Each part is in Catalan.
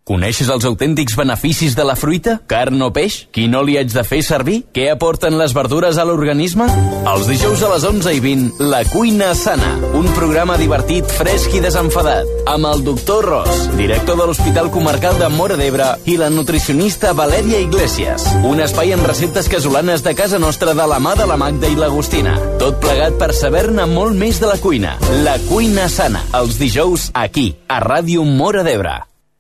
Coneixes els autèntics beneficis de la fruita? Carn o peix? Quin oli haig de fer servir? Què aporten les verdures a l'organisme? Els dijous a les 11:20, La Cuina Sana, un programa divertit, fresc i desenfadat, amb el doctor Ros, director de l'Hospital Comarcal de Móra d'Ebre, i la nutricionista Valèria Iglesias. Un espai amb receptes casolanes de casa nostra de la mà de la Magda i l'Agustina. Tot plegat per saber-ne molt més de la cuina. La Cuina Sana, els dijous aquí, a Ràdio Móra d'Ebre.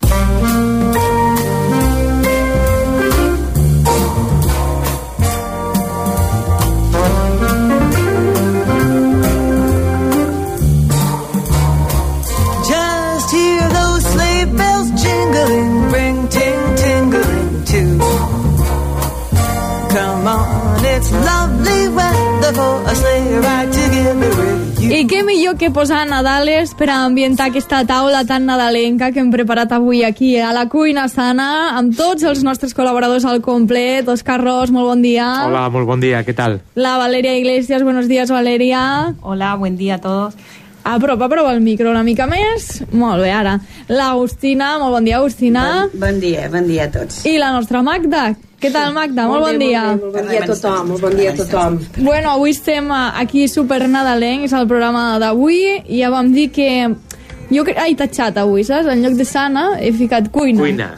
I què millor que posar Nadales per a ambientar aquesta taula tan nadalenca que hem preparat avui aquí a La Cuina Sana, amb tots els nostres col·laboradors al complet. Òscar Ros, molt bon dia. Hola, molt bon dia, què tal? La Valeria Iglesias, buenos días, Valeria. Hola, buen día a todos. Aprova el micro una mica més. Molt bé, ara. L'Agustina, molt bon dia, Agustina. Bon dia a tots. I la nostra Magda. Què tal, Magda? Molt bon dia. Molt bon dia a tothom, molt bon dia a tothom. Bueno, avui estem aquí super nadalencs al programa d'avui i ja vam dir que jo he tatxat avui, saps? En lloc de sana he ficat cuina. Cuina.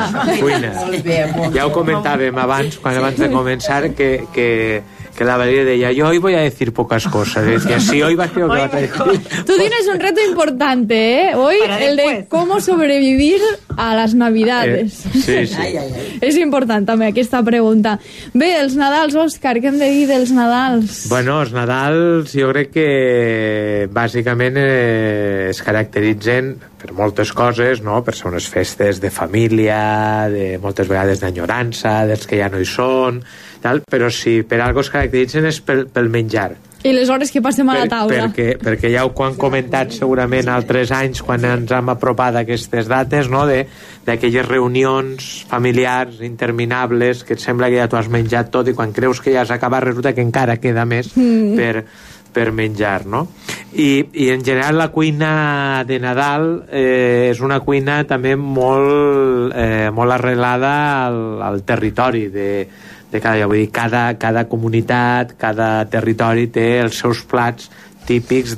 Ja ho comentàvem abans de començar que la Valeria deia, yo hoy voy a decir pocas cosas. Decía, sí, hoy va a ser lo que vas a decir. Tú tienes un reto importante, ¿eh? Hoy, el de cómo sobrevivir a las Navidades. Sí. És important també aquesta pregunta. Bé, els Nadals, Òscar, què hem de dir dels Nadals? Bueno, els Nadals jo crec que bàsicament es caracteritzen per moltes coses, no? Per ser unes festes de família, de moltes vegades d'enyorança, dels que ja no hi són, tal, però si per algo es caracteritzen és pel menjar. I les hores que passem a la taula. Perquè ja ho han comentat segurament altres anys quan ens hem apropat a aquestes dates, no? D'aquelles reunions familiars interminables que et sembla que ja t'ho has menjat tot i quan creus que ja has acabat resulta que encara queda més per menjar, no? I en general la cuina de Nadal és una cuina també molt arrelada al territori de cada comunitat, cada territori té els seus plats típics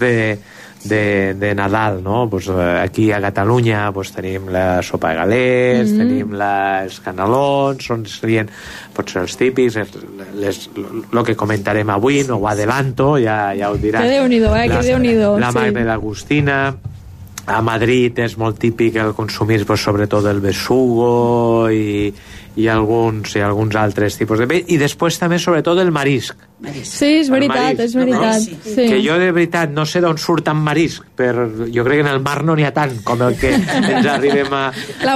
de Nadal, no? Pues aquí a Catalunya pues tenim la sopa de galets, tenim els canelons, serien potser els típics, el que comentarem avui, no ho adelanto, ja ho dirà. Que Déu-n'hi-do, que Déu-n'hi-do. La Magda i l'Agustina. A Madrid és molt típic el consumir pues, sobretot el besugo i alguns altres tipus de peix, i després també sobretot el marisc. Sí, és veritat, és veritat. Sí. Que jo de veritat no sé d'on surt tant marisc, però jo crec que en el mar no n'hi ha tant com el que ens arribem a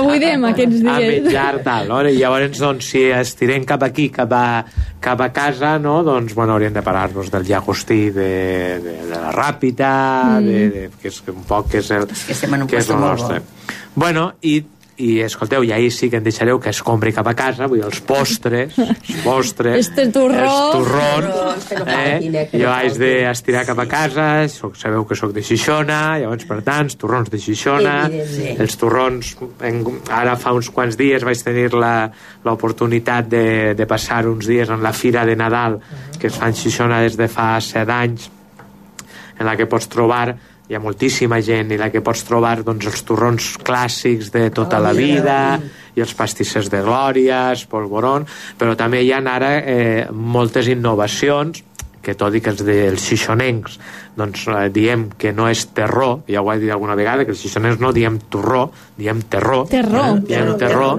menjar tal, no? I llavors doncs, si estirem cap aquí, cap a casa, no? Doncs bueno, hauríem de parar-nos del llagostí de la ràpita, que és un poc que és el nostre. Bueno, i escolteu, i ahir sí que em deixareu que es compri cap a casa, vull dir, els postres, este turró, els turrons, jo haig d'estirar cap a casa, sabeu que sóc de Xixona, llavors per tant, turrons de Xixona, els turrons, ara fa uns quants dies vaig tenir l'oportunitat de passar uns dies en la Fira de Nadal, que es fa en Xixona des de fa 7 anys, en la que pots trobar, hi ha moltíssima gent, i la que pots trobar doncs, els turrons clàssics de tota la vida i els pastissers de glòria, polvoron, però també hi ha ara moltes innovacions que tot i que els dels xixonencs doncs, diem que no és terró, ja ho he dit alguna vegada, que els xixonencs no diem turró, diem terró. Diem terró.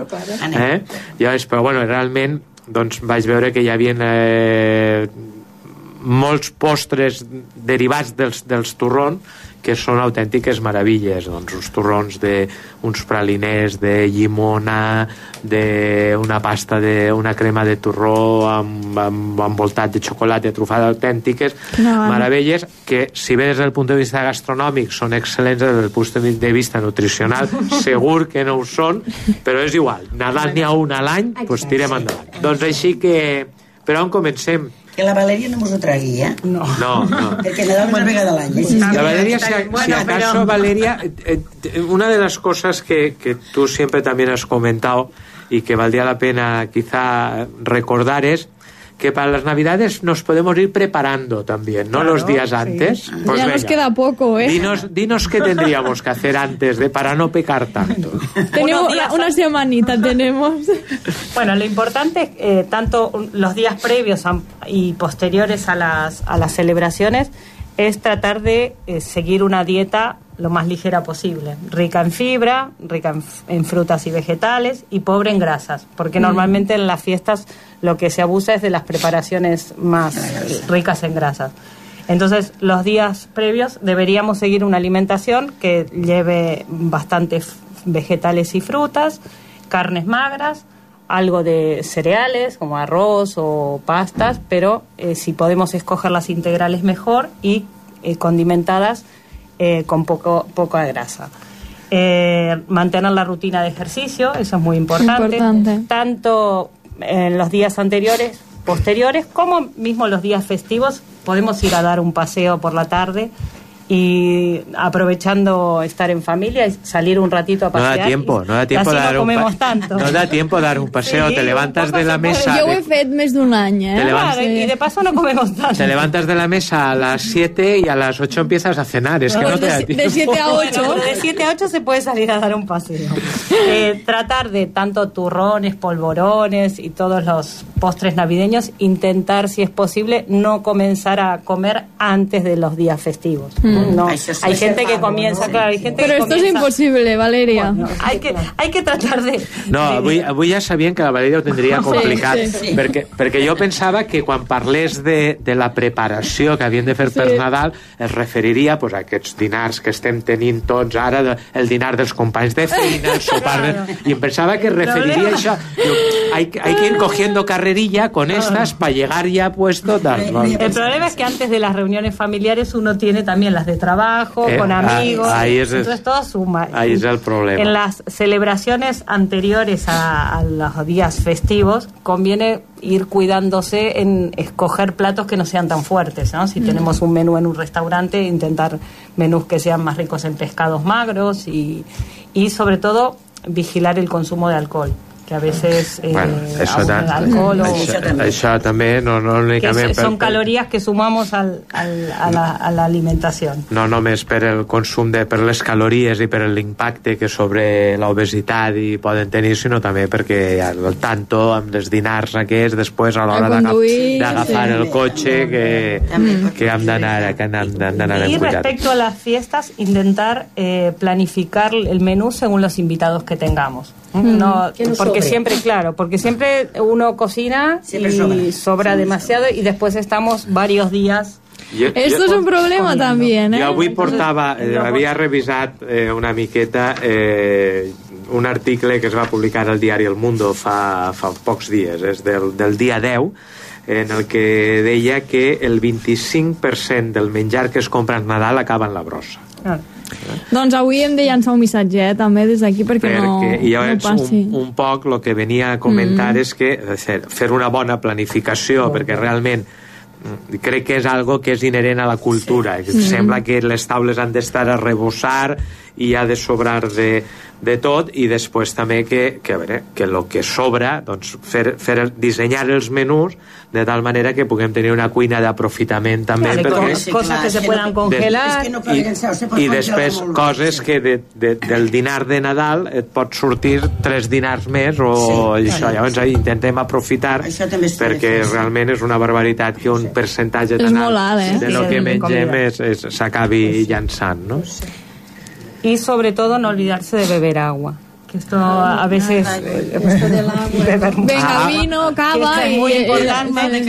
Però bueno, realment doncs, vaig veure que hi havia molts postres derivats dels turrons que són autèntiques meravilles, doncs uns turrons uns praliners de llimona, d'una pasta una crema de turró envoltat de xocolata trufada, autèntiques meravelles que si bé des del punt de vista gastronòmic són excel·lents, des del punt de vista nutricional segur que no ho són, però és igual, Nadal n'hi ha un a l'any, doncs tirem endavant. Doncs així que per on comencem? Que la Valeria no mos ho tragui, No. Perquè Nadal és una vegada a l'any. La Valeria, si acaso, Valeria, una de las cosas que tú siempre también has comentado y que valdría la pena quizá recordar es que para las Navidades nos podemos ir preparando también, ¿no? Claro, los días antes. Sí. Pues ya venga, nos queda poco, ¿eh? Dinos qué tendríamos que hacer antes para no pecar tanto. Tenemos una semanita, tenemos. Bueno, lo importante, tanto los días previos y posteriores a las celebraciones, es tratar de seguir una dieta lo más ligera posible, rica en fibra, rica en frutas y vegetales y pobre en grasas, porque normalmente en las fiestas lo que se abusa es de las preparaciones más ricas en grasas. Entonces, los días previos deberíamos seguir una alimentación que lleve bastantes vegetales y frutas, carnes magras, algo de cereales como arroz o pastas, pero si podemos escoger las integrales mejor y condimentadas con poca grasa. Mantener la rutina de ejercicio, eso es muy importante. Tanto en los días anteriores, posteriores, como mismo los días festivos, podemos ir a dar un paseo por la tarde y aprovechando estar en familia y salir un ratito a pasear. No da tiempo dar no da tiempo dar un paseo, sí, te levantas de la mesa. Yo ho he fet més d'un any, ¿eh? Y de paso no comemos tanto. Te levantas de la mesa a las 7 y a las 8 empiezas a cenar, es que no te da tiempo. De 7 a 8. Bueno, de 7 a 8 se puede salir a dar un paseo. Tratar de tanto turrones, polvorones y todos los postres navideños, intentar, si es posible, no comenzar a comer antes de los días festivos. No, hay gente que comienza, claro, hay gente pero que esto es imposible, Valeria. Bueno, hay que tratar de... No, avui ja sabien que la Valeria ho tindria complicat, sí. Perquè jo pensava que quan parlés de la preparació que havien de fer per Nadal es referiria pues, a aquests dinars que estem tenint tots ara, el dinar dels companys de feina, el sopar... I em pensava que es referiria a això. Hay que ir cogiendo carrerilla con estas para llegar ya puesto tal. El problema es que antes de las reuniones familiares uno tiene también las de trabajo, con amigos, entonces todo suma. Ahí es el problema. En las celebraciones anteriores a los días festivos conviene ir cuidándose en escoger platos que no sean tan fuertes, ¿no? Si tenemos un menú en un restaurante, intentar menús que sean más ricos en pescados magros y sobre todo vigilar el consumo de alcohol, que a veces això també no únicament son calorías que sumamos a la alimentación, no només per el consum per les calories i per l'impacte que sobre l'obesitat i poden tenir, sinó també perquè el tanto amb els dinars aquests després a l'hora d'agafar el cotxe que hem d'anar y respecto a las fiestas intentar planificar el menú según los invitados que tengamos. Porque siempre uno cocina y sobra demasiado y después estamos varios días. Esto es un problema también, ¿eh? Jo avui portava, havia revisat una miqueta un article que es va publicar al diari El Mundo fa pocs dies, és del dia 10, en el que deia que el 25% del menjar que es compra en Nadal acaba en la brossa. Doncs avui hem de llançar un missatge també des d'aquí perquè no passi. Un poc el que venia a comentar és que fer una bona planificació, perquè realment crec que és algo que és inherent a la cultura. Sembla que les taules han d'estar a rebossar i ha de sobrar de tot, i després també que el que sobra, doncs dissenyar els menús de tal manera que puguem tenir una cuina d'aprofitament també, coses que se puedan congelar i després coses que del dinar de Nadal et pot sortir 3 dinars més o això, llavors intentem aprofitar perquè realment és una barbaritat que un percentatge tan alt de lo que mengem s'acabi llançant, no? Y sobre todo no olvidarse de beber agua, que esto a veces venga, vino, cava es muy importante.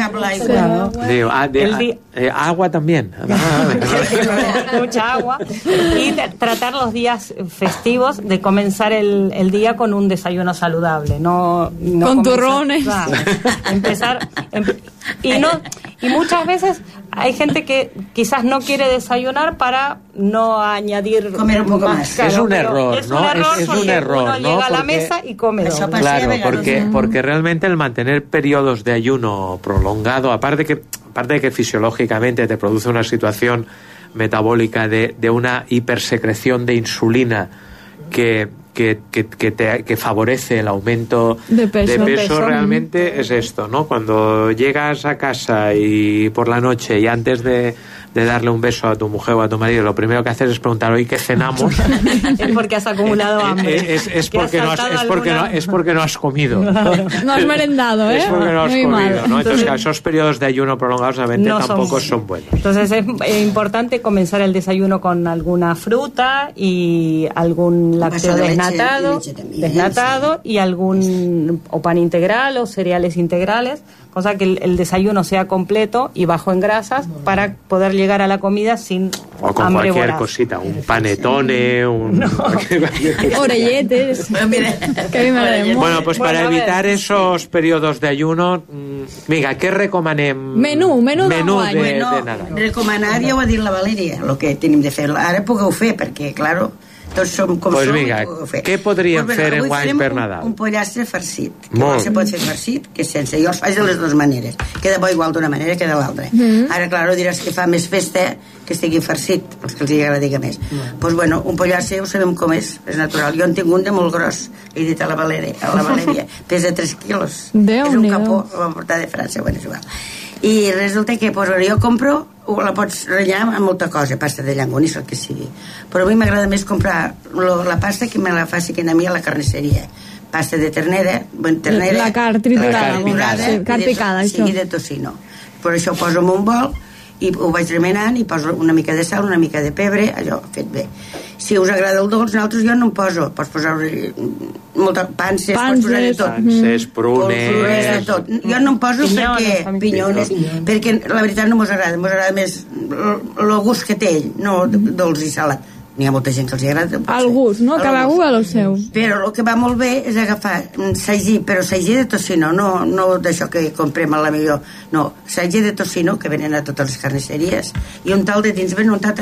Agua también. Mucha agua. Y tratar los días festivos de comenzar el día con un desayuno saludable, no con turrones. Empezar y muchas veces hay gente que quizás no quiere desayunar para no añadir comer un poco más. Es un error, ¿no? Es un error, uno llega a la mesa y come. Claro, porque realmente el mantener periodos de ayuno prolongado, aparte que aparte de que fisiológicamente te produce una situación metabólica de una hipersecreción de insulina que favorece el aumento de peso realmente es esto, ¿no? Cuando llegas a casa y por la noche y antes de darle un beso a tu mujer o a tu marido, lo primero que haces es preguntar, ¿hoy qué cenamos? Es porque has acumulado hambre. Es porque no has comido. No has merendado, ¿eh? Es porque no has comido, ¿no? Entonces, esos periodos de ayuno prolongados realmente tampoco son buenos. Entonces es importante comenzar el desayuno con alguna fruta y algún lácteo desnatado y algún o pan integral o cereales integrales, cosa que el desayuno sea completo y bajo en grasas para poder llegar a la comida sin o con hambre cualquier voraz. cosita, un panetone, orelletes. Bueno, pues para evitar esos periodos de ayuno, vinga, què recomanem? Menú de Nadal. Recomanar, ja ho ha dit la Valèria, el que tenim de fer. Ara pugueu fer, perquè, clar, tots som com pues som. Vinga, què podríem fer enguany per Nadal? Un pollastre farcit. Que se pot fer farcit, que sense. Jo els faig de les dues maneres. Queda bo igual d'una manera que de l'altra. Ara, clar, diràs que fa més festa que estigui farcit, els que els agrada més. Doncs, bueno, un pollastre ho sabem com és natural. Jo en tinc un de molt gros, he dit a la Valèria, pesa 3 quilos. És un capó, el vam portar de França, bueno, és igual. I resulta que jo compro, la pots rellenar amb molta cosa, pasta de llangonís, el que sigui, però a mi m'agrada més comprar la pasta que me la faci que a mi a la carnisseria, pasta de ternera, la carn triturada, carn picada, això, i de tocino. Per això ho poso en un bol i ho vaig remenant i poso una mica de sal, una mica de pebre, allò fet bé. Si us agrada el dolç, nosaltres jo no en poso, pots posar molta panses, pots posar de tot. Panses, prunes, de tot. Jo no en poso pinyones, perquè la veritat no mos agrada més el gust que té ell, no dolç i salat. N'hi ha molta gent que els agrada. El gust, no? Cada un a lo seu. Però el que va molt bé és agafar sagí, però sagí de tocino, no d'això que comprem a la millor, no, sagí de tocino, que venen a totes les carnisseries, i un tal de dins ben untat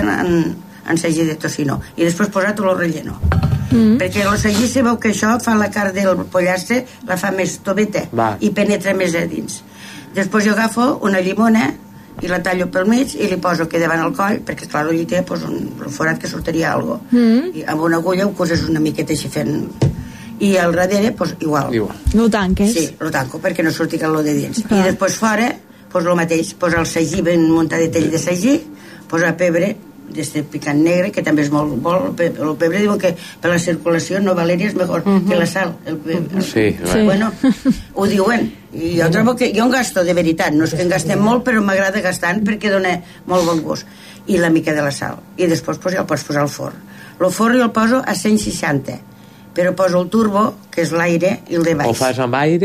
en sagí de tocino, i després posat-ho al relleno. Perquè el sagí sabeu que això fa la carn del pollastre, la fa més toveta i penetra més a dins. Després jo agafo una llimona i la tallo pel mig i li poso que davant el coll, perquè clar, allí té el forat que sortiria algo, i amb una agulla ho coses una miqueta així fent, i al darrere pues, igual lo tanques? Sí, lo tanco perquè no surti calor de dins. I després fora, pues el mateix, posa el sagí ben muntadet de sagí, posa pebre d'este picant negre, que també és molt bo. El pebre diuen que per la circulació no, Valèria, és millor que la sal. Bueno, ho diuen. I jo trobo que jo en gasto de veritat, no és que en gastem molt, però m'agrada gastant perquè dona molt bon gust. I la mica de la sal. I després pues, ja el pots posar al forn. El forn jo el poso a 160, però poso el turbo, que és l'aire, i el de baix. Ho fas amb aire?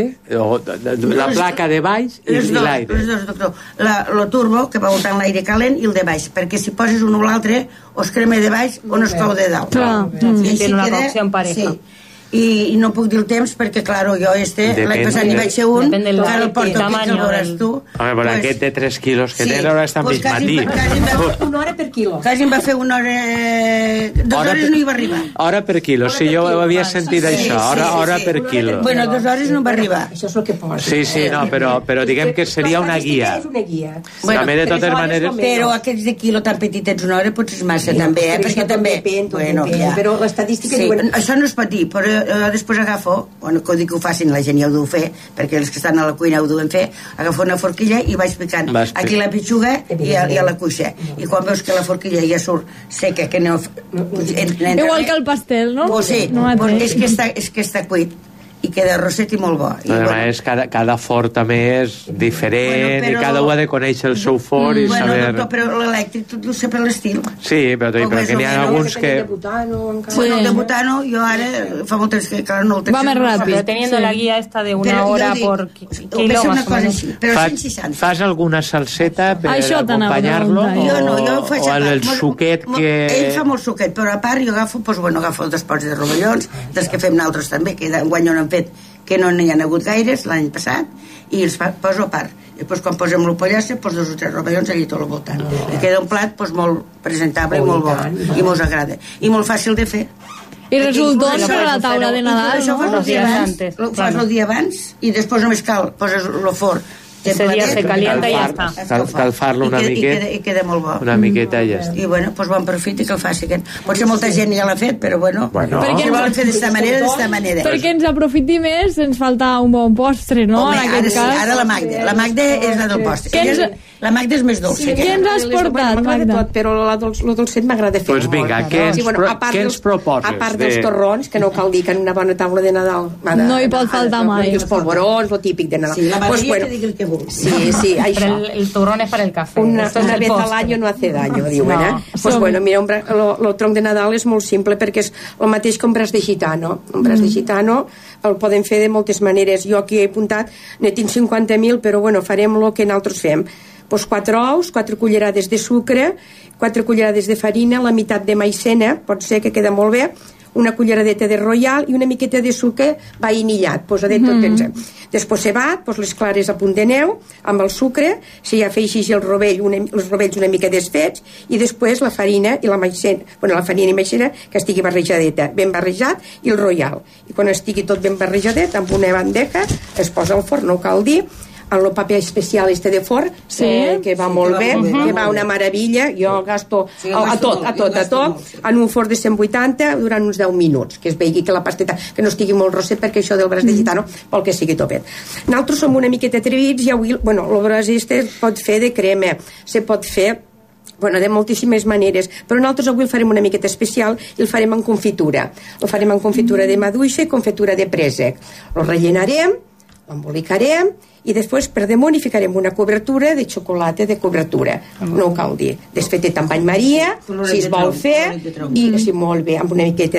La placa de baix i l'aire? Els dos, doctor. El turbo, que va voltant l'aire calent, i el de baix, perquè si poses un o l'altre, o es crema de baix o no es cau de dalt. I tiene una cocció en pareja. Sí. I no puc dir el temps perquè, clar, jo l'any passat n'hi vaig ser un, ara el porto aquí, que el veuràs tu. Home, però aquest de 3 quilos que té, ara està mig matí. Una hora per quilo. Quasi em va fer una hora... 2 hores no hi va arribar. Hora per quilo, sí, jo havia sentit això, hora per quilo. Bueno, 2 hores no va arribar. Això és el que posa. Sí, no, però diguem que seria una guia. És una guia. També, de totes maneres... Però aquests de quilo tan petitets una hora potser és massa, també, perquè també... Però l'estadística diuen... Això no es pot dir, però després agafo, bueno, que dic que ho facin, la gent ja ho deu fer, perquè els que estan a la cuina ho deuen fer, agafo una forquilla i vaig picant aquí la pitxuga i a la cuixa. I quan veus que la forquilla ja surt seca, que no... Igual que el pastel, no? Sí, és que està cuit i queda rosset i molt bo. Además, cada forn també és diferent, i cada un ha de conèixer el seu forn i saber... Bueno, doctor, però l'elèctric tot ho sé per l'estil. Sí, però que n'hi ha alguns que... Bueno, el de butano, jo ara fa molt temps que no el tengo. Va més ràpid. Pero teniendo la guía esta de una hora por kilo más o menos. Però 160. Fas alguna salseta per acompanyar-lo? Jo no, jo ho faig o el suquet que... Ell fa molt suquet, però a part jo agafo, agafo 2 pots de rovellons, dels que fem nosaltres també, que enguany no n'han fet, que no n'hi ha hagut gaires l'any passat, i els poso a part. I després quan posem el pollastre, 2 o 3 rovellons allà tot al voltant. I queda un plat molt presentable i molt bo, i mos agrada. I molt fàcil de fer. I resultons per a la taula de Nadal, no? Això ho fas el dia abans, i després només cal, poses el forn Ese día se calienta i ja està. Escalfar-lo una miqueta. I queda molt bo. Una miqueta i ja està. I bueno, doncs bon profit i que el faci. Potser molta gent ja l'ha fet, però bueno. Si volen fer d'esta manera. Perquè ens aprofiti més, ens falta un bon postre, no? Home, ara la Magda. La Magda és la del postre. La Magda és més dolça. Què ens has portat, Magda? Però el dolcet m'agrada fer. Doncs vinga, què ens proposes? A part dels torrons, que no cal dir que en una bona taula de Nadal... No hi pot faltar mai. Els polvorons, lo típic de Nadal. Sí, la Maria que digui el que vulgui. Sí, això. El turrón es para el café. Una vez al año no hace daño, diuen, eh? Pues bueno, mira, el tronc de Nadal és molt simple perquè és el mateix que un braç de gitano. Un braç de gitano el podem fer de moltes maneres. Jo aquí he apuntat, ne tinc 50.000, però bueno, farem el que nosaltres fem. Pues 4 ous, 4 cullerades de sucre, 4 cullerades de farina, la meitat de maicena, pot ser que queda molt bé, una culleradeta de royal i una miqueta de sucre vainillat, posadet tot pensem. Després se bat, pues les clares a punt de neu, amb el sucre, si ja feixis els rovells una mica desfets, i després la farina i la maicena, la farina i maicena que estigui barrejadeta, ben barrejat, i el royal. I quan estigui tot ben barrejadet, amb una bandeja, es posa al forn, no cal dir, en el paper especial de forn, que va molt bé, que va una meravella. Jo gasto a tot, en un forn de 180 durant uns 10 minuts, que es vegi que la pasteta que no estigui molt rosset, perquè això del braç de gitano vol que sigui tot bé. Nosaltres som una miqueta atrevits i avui, el braç pot fer de crema, se pot fer de moltíssimes maneres, però nosaltres avui el farem una miqueta especial i el farem en confitura. El farem en confitura de maduixa i confitura de préssec. El rellenarem, l'embolicarem i després per damunt hi ficarem una cobertura de xocolata de cobertura, no cal dir, desfetet amb bany Maria, si es vol fer, i si molt bé, amb una miqueta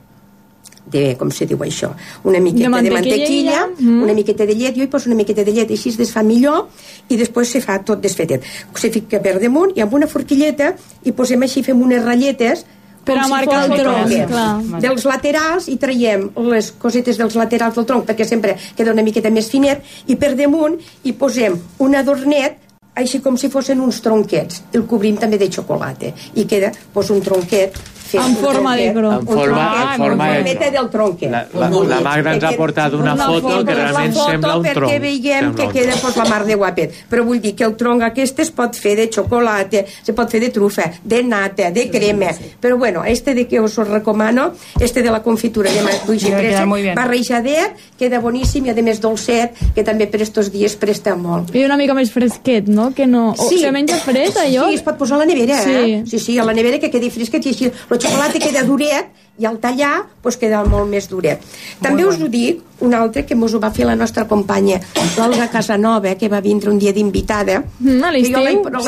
de com se diu això, una miqueta de mantequilla, una miqueta de llet, jo hi poso una miqueta de llet, així es desfà millor i després se fa tot desfetet, se fica per damunt i amb una forquilleta hi posem així, fem unes ratlletes per a marcar el tronc, dels laterals, i traiem les cosetes dels laterals del tronc perquè sempre queda una miqueta més finet, i per damunt hi posem un adornet així com si fossin uns tronquets, el cobrim també de xocolata i queda un tronquet en forma de gros, en forma del tronquet. La Magda ens ha portat una foto que realment sembla un tronc, perquè veiem que queda la mar de guapet, però vull dir que el tronc aquest es pot fer de xocolata, se pot fer de trufa, de nata, de crema, però bueno, de que us recomano, de la confitura de maduixa i préssec, barrejadet, queda boníssim i a més dolcet, que també per estos dies presta molt. I una mica més fresquet, no? Se menja fred, allò? Sí, es pot posar a la nevera, sí, a la nevera que quedi fresquet, i així el xocolata queda duret i al tallar queda molt més duret. També us ho dic, un altre que mos ho va fer la nostra companya l'Olga Casanova, que va vindre un dia d'invitada, que jo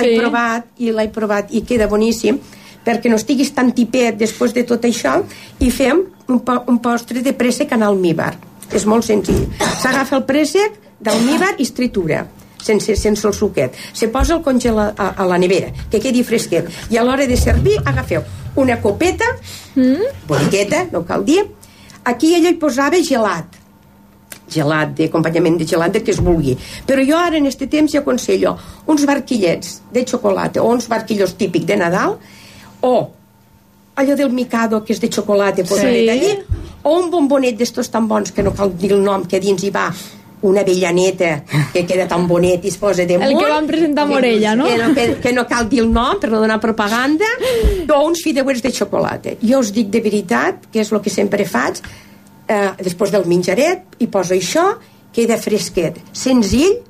l'he provat i queda boníssim, perquè no estiguis tan tipet després de tot això, i fem un postre de préssec en almíbar. És molt senzill. S'agafa el préssec d'almíbar i es tritura sense el suquet, se posa el congel a la nevera, que quedi fresquet, i a l'hora de servir agafeu una copeta boniqueta, no cal dir, aquí ella hi posava gelat d'acompanyament de gelat del que es vulgui, però jo ara en aquest temps ja aconsello uns barquillets de xocolata o uns barquillos típic de Nadal, o allò del Mikado que és de xocolata posadet allí, o un bombonet d'estos tan bons que no cal dir el nom, que dins hi va una avellaneta que queda tan bonet i es posa damunt, el que van presentar a Morella, no? Que no cal dir el nom per no donar propaganda, o uns fideuers de xocolata. Jo us dic de veritat que és el que sempre faig, després del menjaret hi poso això, queda fresquet, senzill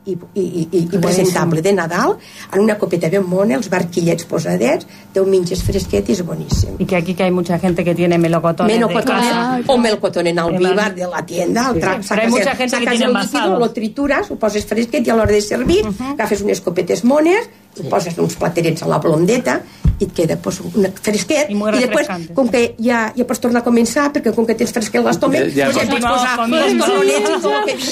i presentable de Nadal, en una copeta ben mona, els barquillets posadets, teu menges fresquet i és boníssim. Y que aquí que hay mucha gente que tiene melocotones de casa. O melocotón en almíbar de la tienda, pero hay mucha gente que tiene envasados. Lo trituras, ho poses fresquet i a l'hora de servir agafes unes copetes mones, poses uns platerets a la blondeta i et queda un fresquet, i després com que ja pots tornar a començar, perquè com que tens fresquet l'estómac ja pots posar els torronets i tot el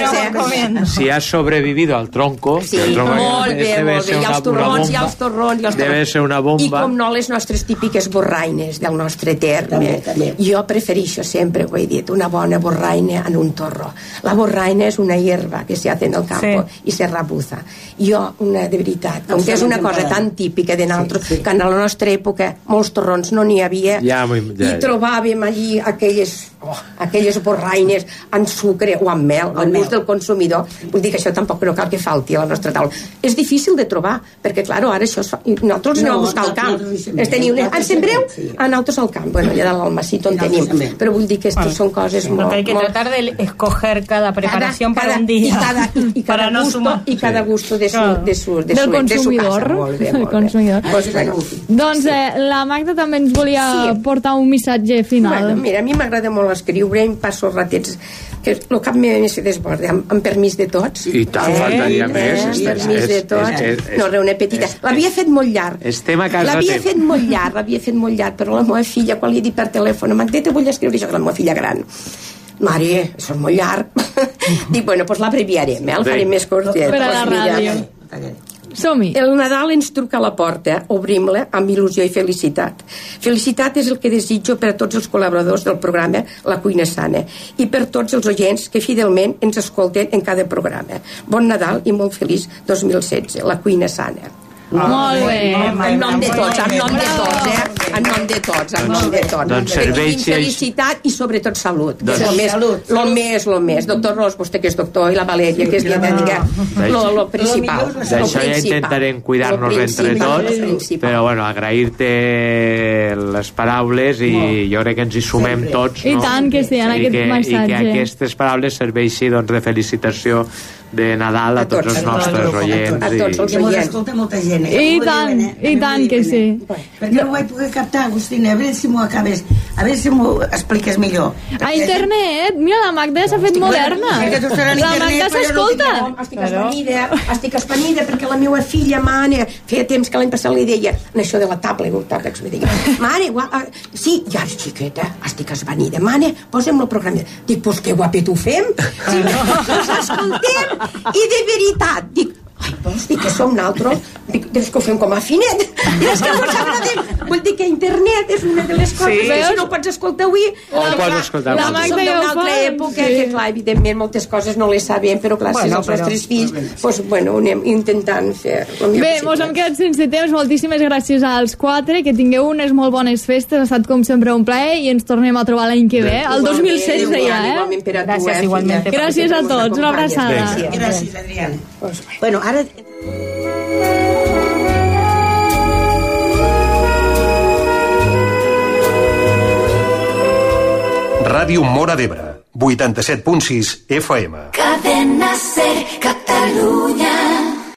que si has sobrevivido al tronco, molt bé, i els torrons debe ser una bomba, i com no les nostres típiques borraines del nostre terme. Jo prefereixo sempre, ho he dit, una bona borraina en un torró. La borraina és una hierba que se hace en el campo i se rabuza. Jo, de veritat, com que és una cosa tan típica de nosaltres, que en la nostra època molts torrons no n'hi havia, i trobàvem allí aquelles borraines amb sucre o amb mel, al gust del consumidor. Vull dir que això tan tampoc no cal que falti a la nostra taula. És difícil de trobar, perquè, clar, ara això nosaltres anem a buscar al camp. En sembreu? Nosaltres al camp. Bueno, allà dalt al Macito en tenim. Però vull dir que aquestes són coses molt... Hay que tratar de escoger cada preparación para un día. Y cada gusto de su del consumidor. Molt bé. Doncs la Magda també ens volia portar un missatge final. Bueno, mira, a mi m'agrada molt escriure, em passo els ratets que el cap més se desborda, amb permís de tots. I tant, faltaria més. Amb permís de tots. No, una petita. L'havia fet molt llarg. Estem a casa L'havia fet molt llarg, però la meva filla, quan li he dit per telèfon, Magdeta, vull escriure això, la meva filla gran. Mare, això és molt llarg. Dic, bueno, doncs l'abreviarem, el farem més curtet. Per a la ràdio. Som-hi. El Nadal ens truca a la porta, obrim-la amb il·lusió i felicitat. Felicitat és el que desitjo per a tots els col·laboradors del programa La Cuina Sana i per tots els oients que fidelment ens escolten en cada programa. Bon Nadal i molt feliç 2016. La Cuina Sana. Molt bé. En nom de tots, en nom de tots. Doncs serveix felicitat i sobretot salut. Lo més. Doctor Ros, vostè que és doctor, i la Valèria, que és dietètica, lo principal. D'això ja intentarem cuidar-nos entre tots, però bueno, agrair-te les paraules i jo crec que ens hi sumem tots. I tant que sí, en aquest missatge. I que aquestes paraules serveixi de felicitació de Nadal a tots els nostres oients. A tots els oients. Escolta molta gent. I tant que sí. Perquè no ho vaig poder captar, Agustina, a veure si m'ho acabes, a veure si m'ho expliques millor. A internet, mira, la Magda s'ha fet moderna. La Magda s'escolta. Estic espanida perquè la meva filla, mare, feia temps que l'any passat li deia, en això de la tablet, li deia, mare, sí, ja és xiqueta, estic espanida, mare, posa'm el programa. Dic, pues que guapet ho fem, si us escoltem. I de veritat, dic, vols dir que som naltros? Dic, que ho fem com a finet. I és que mos agradem. Vull dir que internet és una de les coses que si no ho pots escoltar avui... O ho pots escoltar avui. La Magda ja ho fa. Som d'una altra època que, clar, evidentment, moltes coses no les sabem, però clar, si els nostres fills, doncs, bueno, ho anem intentant fer. Bé, mos hem quedat sense temps. Moltíssimes gràcies als quatre. Que tingueu unes molt bones festes. Ha estat, com sempre, un plaer i ens tornem a trobar l'any que ve. El 2016 ja, Gràcies, igualment. Gràcies a tots. Una abraçada. Gràcies, Adriana. Bueno, ara... Ràdio Móra d'Ebre, 87.6 FM. Cadena Ser, Catalunya.